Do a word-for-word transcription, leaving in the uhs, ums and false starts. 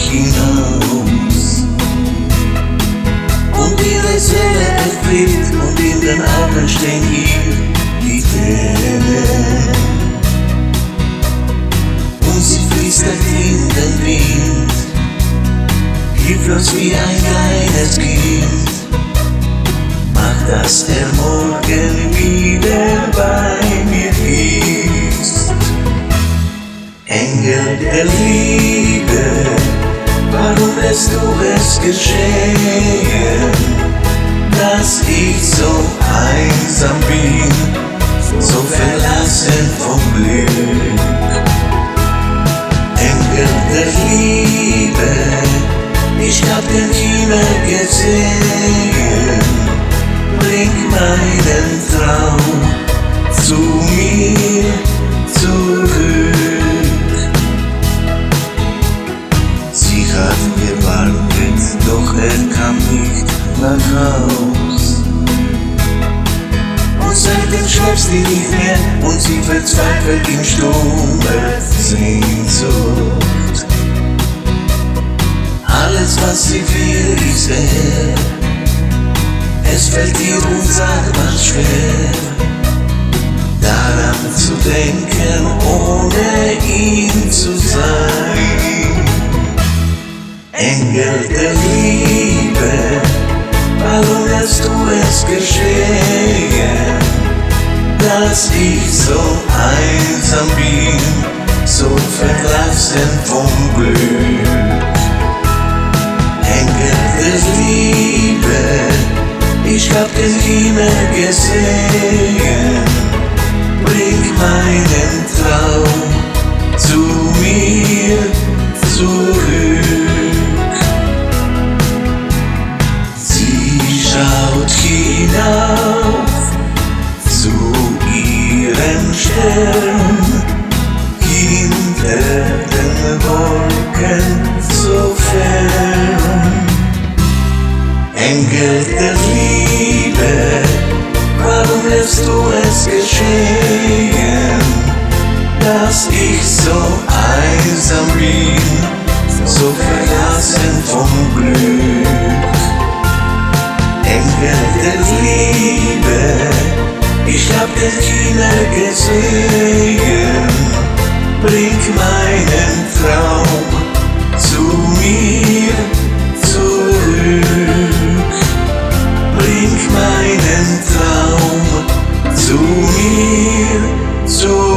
hinaus. Und ihre Seele erfriert und in den Augen stehen ihr die Tränen. Und sie flüstert in den Wind, hilflos wie ein kleines Kind. Mach, dass der Morgen wieder bei mir ist. Engel der Liebe, warum lässt du es geschehen, dass ich so einsam bin, so verlassen vom Glück? Engel der Liebe, ich hab den Himmel gesehen, bring meinen Traum zu mir zurück. Sie hat gewartet, doch er kam nicht nach Haus. Und seitdem schläft sie nicht mehr und sie verzweifelt in stummer Sehnsucht. Alles, was sie will, ist er. Es fällt ihr unsagbar schwer, daran zu denken, ohne ihn zu sein. Engel der Liebe, warum lässt du es geschehen, dass ich so einsam bin, so verlassen vom Glück? Engel der Liebe, ich hab den Himmel gesehen, bring meinen Traum zu mir zurück. Sie schaut hinauf zu ihrem Stern, hinter den Wolken so fern. Engel der Liebe, warum lässt du es geschehen, dass ich so einsam bin, so verlassen vom Glück? Engel der Liebe, ich hab den Himmel gesehen, bring meinen Traum zu mir zurück. Bring meinen Traum zu mir zurück.